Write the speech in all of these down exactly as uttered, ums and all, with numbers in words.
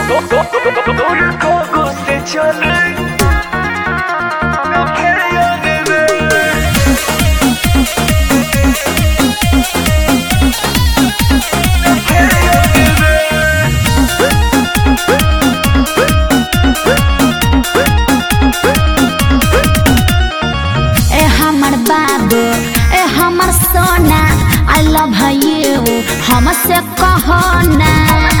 ए हमर सोना I love you हमसे कहो ना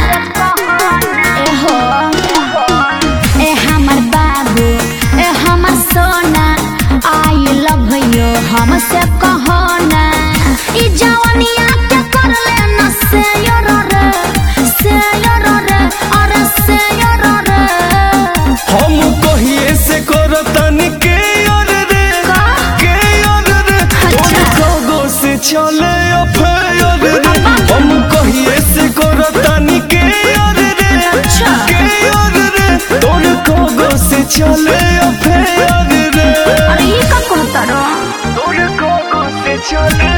ए हो ए हमर बाबू ए हमर सोना आई लव यू हमसे कहो ना ई जवानिया के कर लेना से योर रे से योर रे अरे से योर रे हम कहिए से करतनी के योर रे के योर रे तोर कगो से चले अफेयर रे हम कहिए से करतनी के योर रे के योर रे तोर कगो से चले अफेयर रे अरे ये का कहता रो तोर कगो से चले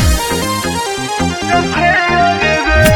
अफेयर रे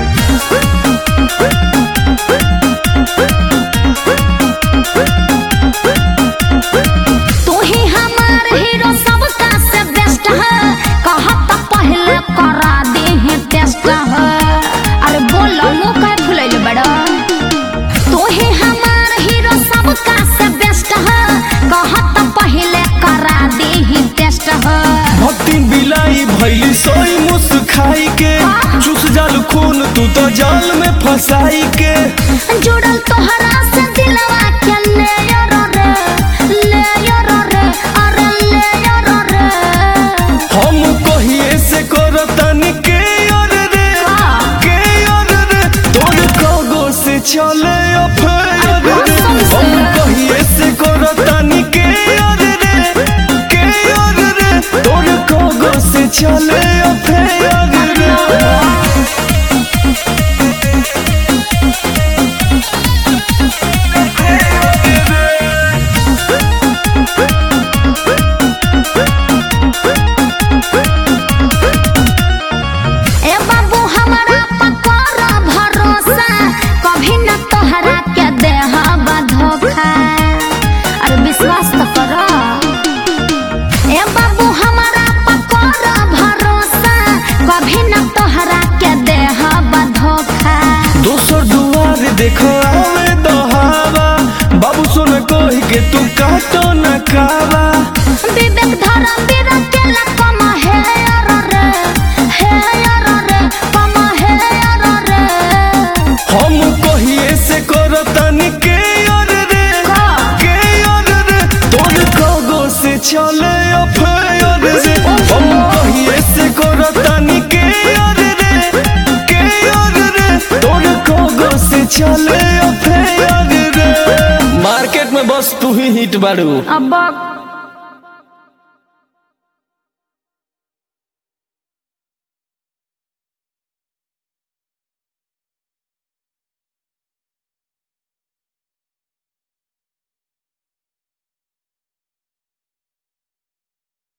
तू ही हमार हीरो सबका से बेस्ट है कहत पहले करा दे है टेस्ट है अरे बोलो मुंह काहे फुलैले बड़ा तू ही हमार हीरो सबका से बेस्ट है कहत पहले करा दे है टेस्ट है भक्ति बिलाई भैली सोई मुस्काई के चूस जाल खून तू तो जाल में फंसाई के जुड़ल तोहरा से दिलवा के ले योर रे ले योर रे अरे ले योर रे हम कहिए से करतनी के योर रे के योर रे तोर कगो से चले अफेयर रे हम कहिए से करतनी के योर रे के योर रे तोर कगो से चले अफेयर रे ए बाबू हमारा पकड़ भरोसा कभी न तोहरा के देहब धोखा अरे विश्वास तो करो ए बाबू हमारा पकड़ भरोसा कभी न तोहरा के देहब धोखा दोसर दुआर देखो आवे दहावा बाबू सोना कहि के तू काटो न कावा विवेक धर्म बीरा के ला कमा है यार रे है यार रे कमा है यार रे हम कहिए से करतनी के योर रे के योर रे तोर कगो से चले अफेयर रे हम कहिए से करतनी के योर रे के योर रे तोर कगो से चले अफेयर रे मार्केट में बस तू ही हिट बाड़ू अब